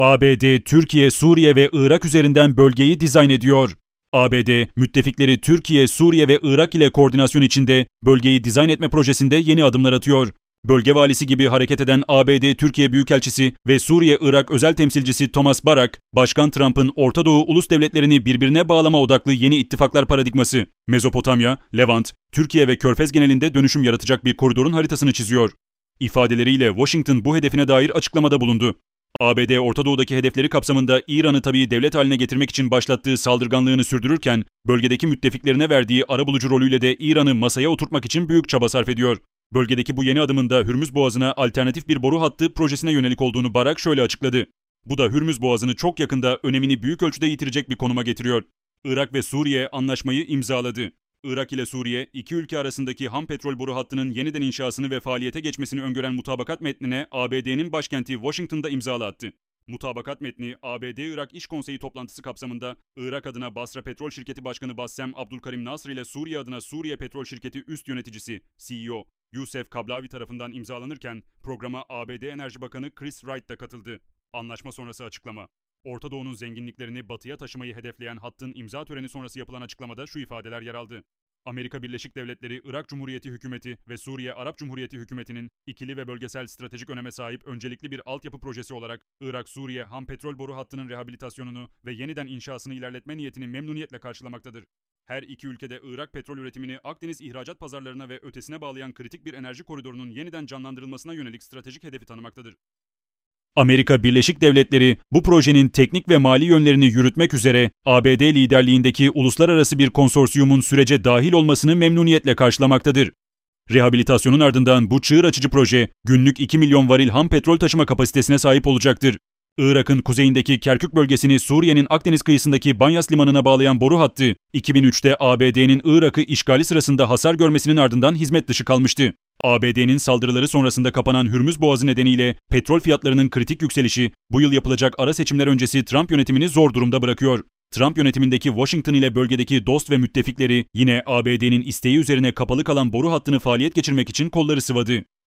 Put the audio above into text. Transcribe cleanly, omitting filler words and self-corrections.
ABD, Türkiye, Suriye ve Irak üzerinden bölgeyi dizayn ediyor. ABD, müttefikleri Türkiye, Suriye ve Irak ile koordinasyon içinde bölgeyi dizayn etme projesinde yeni adımlar atıyor. Bölge valisi gibi hareket eden ABD Türkiye Büyükelçisi ve Suriye-Irak özel temsilcisi Thomas Barak, Başkan Trump'ın Orta Doğu ulus devletlerini birbirine bağlama odaklı yeni ittifaklar paradigması, Mezopotamya, Levant, Türkiye ve Körfez genelinde dönüşüm yaratacak bir koridorun haritasını çiziyor. İfadeleriyle Washington bu hedefine dair açıklamada bulundu. ABD Orta Doğu'daki hedefleri kapsamında İran'ı tabii devlet haline getirmek için başlattığı saldırganlığını sürdürürken, bölgedeki müttefiklerine verdiği arabulucu rolüyle de İran'ı masaya oturtmak için büyük çaba sarf ediyor. Bölgedeki bu yeni adımın da Hürmüz Boğazı'na alternatif bir boru hattı projesine yönelik olduğunu Barak şöyle açıkladı. Bu da Hürmüz Boğazı'nı çok yakında önemini büyük ölçüde yitirecek bir konuma getiriyor. Irak ve Suriye anlaşmayı imzaladı. Irak ile Suriye, iki ülke arasındaki ham petrol boru hattının yeniden inşasını ve faaliyete geçmesini öngören mutabakat metnine ABD'nin başkenti Washington'da imza attı. Mutabakat metni, ABD-Irak İş Konseyi toplantısı kapsamında Irak adına Basra Petrol Şirketi Başkanı Bassem Abdülkarim Nasr ile Suriye adına Suriye Petrol Şirketi Üst Yöneticisi, CEO, Youssef Kablavi tarafından imzalanırken programa ABD Enerji Bakanı Chris Wright da katıldı. Anlaşma sonrası açıklama. Orta Doğu'nun zenginliklerini batıya taşımayı hedefleyen hattın imza töreni sonrası yapılan açıklamada şu ifadeler yer aldı. Amerika Birleşik Devletleri, Irak Cumhuriyeti Hükümeti ve Suriye Arap Cumhuriyeti Hükümeti'nin ikili ve bölgesel stratejik öneme sahip öncelikli bir altyapı projesi olarak Irak-Suriye ham petrol boru hattının rehabilitasyonunu ve yeniden inşasını ilerletme niyetini memnuniyetle karşılamaktadır. Her iki ülkede Irak petrol üretimini Akdeniz ihracat pazarlarına ve ötesine bağlayan kritik bir enerji koridorunun yeniden canlandırılmasına yönelik stratejik hedefi tanımaktadır. Amerika Birleşik Devletleri bu projenin teknik ve mali yönlerini yürütmek üzere ABD liderliğindeki uluslararası bir konsorsiyumun sürece dahil olmasını memnuniyetle karşılamaktadır. Rehabilitasyonun ardından bu çığır açıcı proje günlük 2 milyon varil ham petrol taşıma kapasitesine sahip olacaktır. Irak'ın kuzeyindeki Kerkük bölgesini Suriye'nin Akdeniz kıyısındaki Banyas limanına bağlayan boru hattı 2003'te ABD'nin Irak'ı işgali sırasında hasar görmesinin ardından hizmet dışı kalmıştı. ABD'nin saldırıları sonrasında kapanan Hürmüz Boğazı nedeniyle petrol fiyatlarının kritik yükselişi bu yıl yapılacak ara seçimler öncesi Trump yönetimini zor durumda bırakıyor. Trump yönetimindeki Washington ile bölgedeki dost ve müttefikleri yine ABD'nin isteği üzerine kapalı kalan boru hattını faaliyet geçirmek için kolları sıvadı.